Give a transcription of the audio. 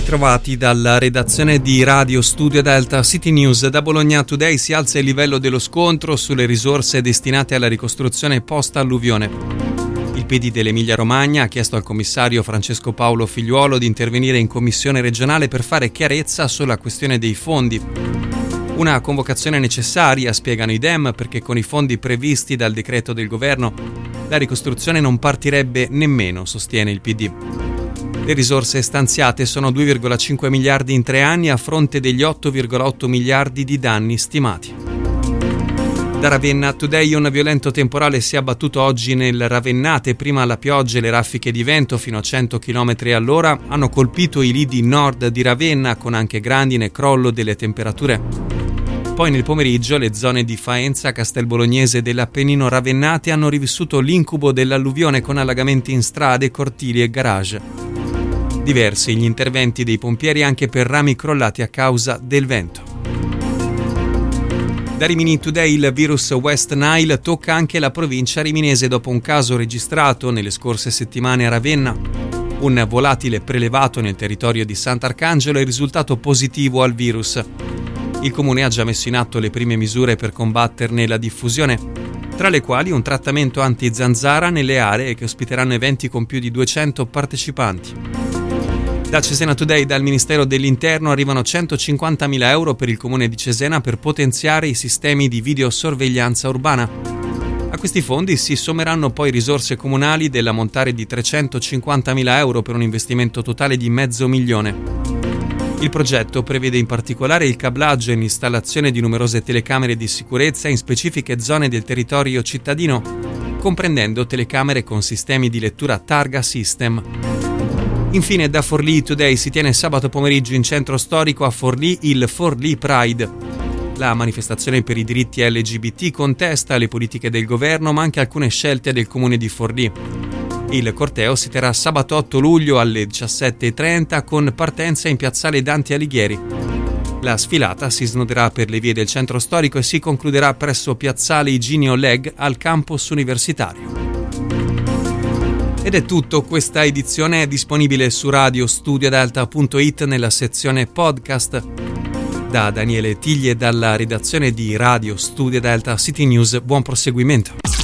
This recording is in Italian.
ritrovati dalla redazione di Radio Studio Delta City News. Da Bologna Today si alza il livello dello scontro sulle risorse destinate alla ricostruzione post-alluvione. Il PD dell'Emilia Romagna ha chiesto al commissario Francesco Paolo Figliuolo di intervenire in commissione regionale per fare chiarezza sulla questione dei fondi. Una convocazione necessaria, spiegano i Dem, perché con i fondi previsti dal decreto del governo la ricostruzione non partirebbe nemmeno, sostiene il PD. Le risorse stanziate sono 2,5 miliardi in 3 anni a fronte degli 8,8 miliardi di danni stimati. Da Ravenna Today, un violento temporale si è abbattuto oggi nel Ravennate. Prima la pioggia e le raffiche di vento fino a 100 km all'ora hanno colpito i lidi nord di Ravenna, con anche grandine e crollo delle temperature. Poi nel pomeriggio le zone di Faenza, Castelbolognese e dell'Appennino ravennate hanno rivissuto l'incubo dell'alluvione con allagamenti in strade, cortili e garage. Diversi gli interventi dei pompieri anche per rami crollati a causa del vento. Da Rimini Today, il virus West Nile tocca anche la provincia riminese dopo un caso registrato nelle scorse settimane a Ravenna. Un volatile prelevato nel territorio di Sant'Arcangelo è risultato positivo al virus. Il comune ha già messo in atto le prime misure per combatterne la diffusione, tra le quali un trattamento anti-zanzara nelle aree che ospiteranno eventi con più di 200 partecipanti. Da Cesena Today, dal Ministero dell'Interno, arrivano 150.000 euro per il comune di Cesena per potenziare i sistemi di videosorveglianza urbana. A questi fondi si sommeranno poi risorse comunali dell'ammontare di 350.000 euro per un investimento totale di $500.000. Il progetto prevede in particolare il cablaggio e l'installazione di numerose telecamere di sicurezza in specifiche zone del territorio cittadino, comprendendo telecamere con sistemi di lettura targa system. Infine da Forlì Today si tiene sabato pomeriggio in centro storico a Forlì il Forlì Pride. La manifestazione per i diritti LGBT contesta le politiche del governo ma anche alcune scelte del comune di Forlì. Il corteo si terrà sabato 8 luglio alle 17:30 con partenza in piazzale Dante Alighieri. La sfilata si snoderà per le vie del centro storico e si concluderà presso piazzale Iginio Leg al campus universitario. Ed è tutto, questa edizione è disponibile su radiostudiodelta.it nella sezione podcast. Da Daniele Tigli e dalla redazione di Radio Studio Delta City News, buon proseguimento.